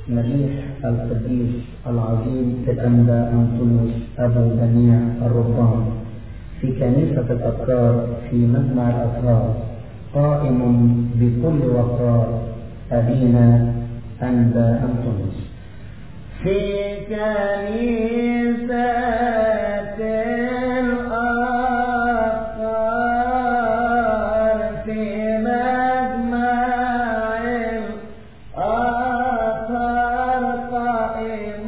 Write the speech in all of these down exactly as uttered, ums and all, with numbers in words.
مليح القديس العظيم الأنبا أنطونيوس أبو جميع الرهبان في كنيسة الأبكار في مجمع الأطهار، قائم بكل وقار أبينا أنبا أنطونيوس. في كنيسة الأبكار في مجمع الأطهار، قائم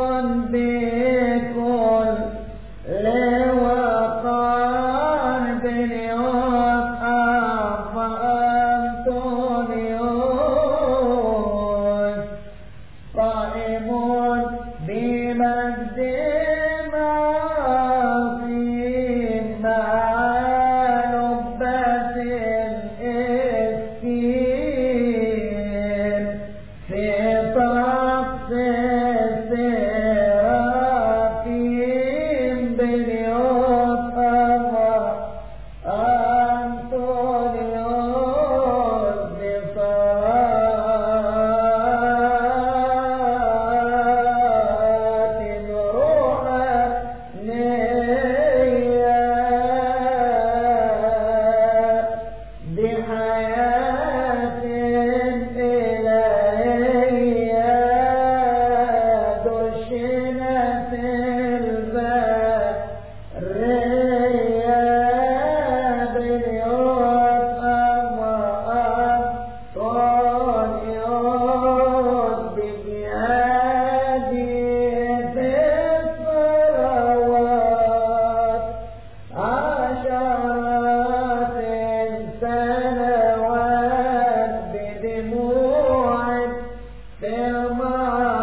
بكل وقار بنيوت أبا أنطونيوس، قائم بمجد عظيم مع لبة الإسكين في طقس السراكين بنيوت أبا أنطونيوس بصلاة روحانية بحياة إلهية دشنت البرية بنيوت أبا أنطونيوس بجهاده في الصلوات عشرات سنوات بدموع في المعركة